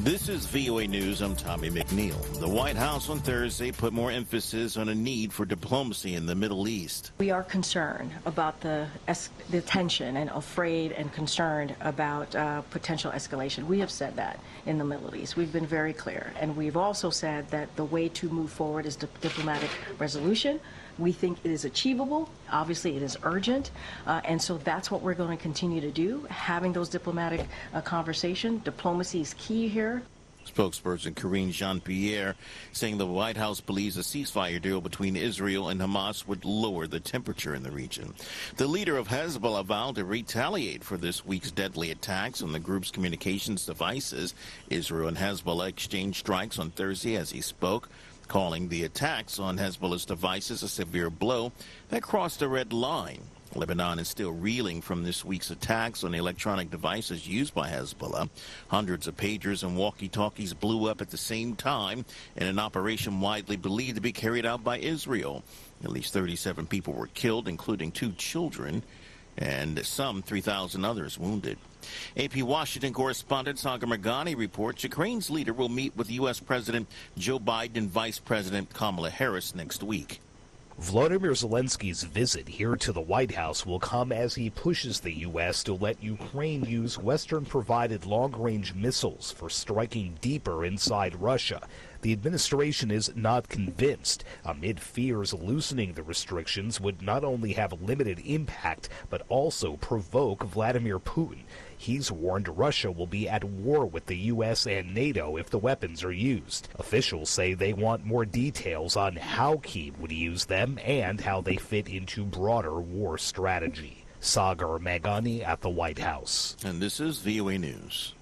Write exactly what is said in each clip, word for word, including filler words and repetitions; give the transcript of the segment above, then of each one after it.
This is V O A News. I'm Tommy McNeil. The White House on Thursday put more emphasis on a need for diplomacy in the Middle East. We are concerned about the, es- the tension and afraid and concerned about uh, potential escalation. We have said that in the Middle East. We've been very clear. And we've also said that the way to move forward is di- diplomatic resolution. We think it is achievable. Obviously, it is urgent. Uh, and so that's what we're going to continue to do, having those diplomatic uh, conversations. Diplomacy is key here. Spokesperson Karine Jean-Pierre saying the White House believes a ceasefire deal between Israel and Hamas would lower the temperature in the region. The leader of Hezbollah vowed to retaliate for this week's deadly attacks on the group's communications devices. Israel and Hezbollah exchanged strikes on Thursday as he spoke, calling the attacks on Hezbollah's devices a severe blow that crossed a red line. Lebanon is still reeling from this week's attacks on the electronic devices used by Hezbollah. Hundreds of pagers and walkie-talkies blew up at the same time in an operation widely believed to be carried out by Israel. At least thirty-seven people were killed, including two children, and some three thousand others wounded. A P Washington correspondent Sagar Meghani reports Ukraine's leader will meet with U S. President Joe Biden and Vice President Kamala Harris next week. Volodymyr Zelensky's visit here to the White House will come as he pushes the U S to let Ukraine use Western-provided long-range missiles for striking deeper inside Russia. The administration is not convinced, amid fears loosening the restrictions would not only have limited impact, but also provoke Vladimir Putin. He's warned Russia will be at war with the U S and NATO if the weapons are used. Officials say they want more details on how Kyiv would use them and how they fit into broader war strategy. Sagar Meghani at the White House. And this is V O A News.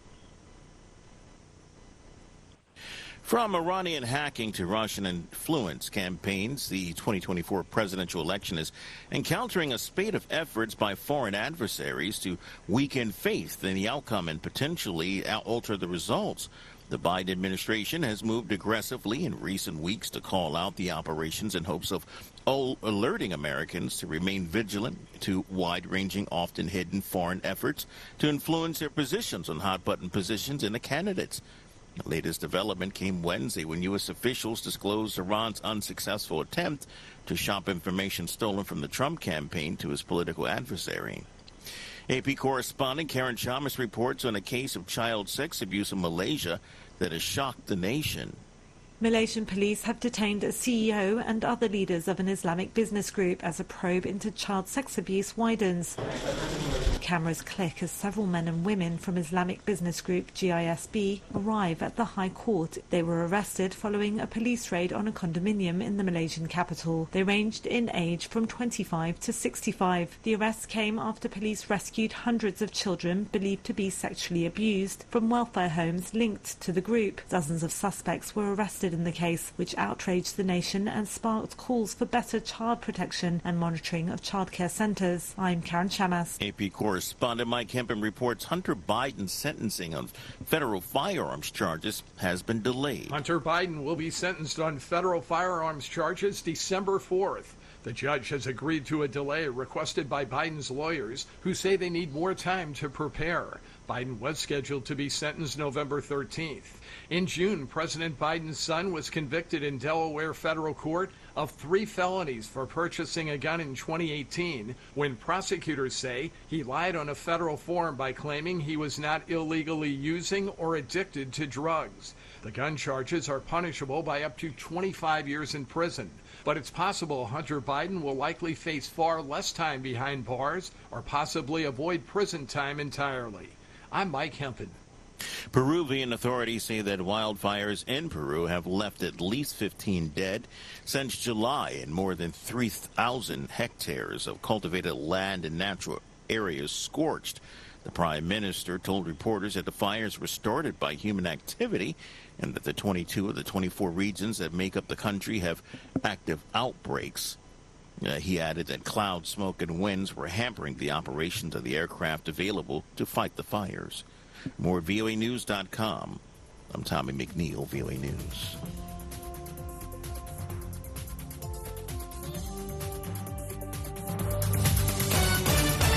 From Iranian hacking to Russian influence campaigns, the twenty twenty-four presidential election is encountering a spate of efforts by foreign adversaries to weaken faith in the outcome and potentially alter the results. The Biden administration has moved aggressively in recent weeks to call out the operations in hopes of alerting Americans to remain vigilant to wide-ranging, often hidden foreign efforts to influence their positions on hot-button positions in the candidates. The latest development came Wednesday when U S officials disclosed Iran's unsuccessful attempt to shop information stolen from the Trump campaign to his political adversary. A P correspondent Karen Chalmers reports on a case of child sex abuse in Malaysia that has shocked the nation. Malaysian police have detained a C E O and other leaders of an Islamic business group as a probe into child sex abuse widens. Cameras click as several men and women from Islamic business group G I S B arrive at the High Court. They were arrested following a police raid on a condominium in the Malaysian capital. They ranged in age from twenty-five to sixty-five. The arrests came after police rescued hundreds of children believed to be sexually abused from welfare homes linked to the group. Dozens of suspects were arrested in the case, which outraged the nation and sparked calls for better child protection and monitoring of childcare centres. I'm Karen Chamas. A P correspondent Mike Hempen reports Hunter Biden's sentencing on federal firearms charges has been delayed. Hunter Biden will be sentenced on federal firearms charges December fourth. The judge has agreed to a delay requested by Biden's lawyers, who say they need more time to prepare. Biden was scheduled to be sentenced November thirteenth. In June, President Biden's son was convicted in Delaware federal court of three felonies for purchasing a gun in twenty eighteen, when prosecutors say he lied on a federal form by claiming he was not illegally using or addicted to drugs. The gun charges are punishable by up to twenty-five years in prison. But it's possible Hunter Biden will likely face far less time behind bars or possibly avoid prison time entirely. I'm Mike Hempen. Peruvian authorities say that wildfires in Peru have left at least fifteen dead since July, and more than three thousand hectares of cultivated land and natural areas scorched. The prime minister told reporters that the fires were started by human activity and that the twenty-two of the twenty-four regions that make up the country have active outbreaks. Uh, he added that cloud, smoke, and winds were hampering the operations of the aircraft available to fight the fires. More V O A News dot com. I'm Tommy McNeil, V O A News.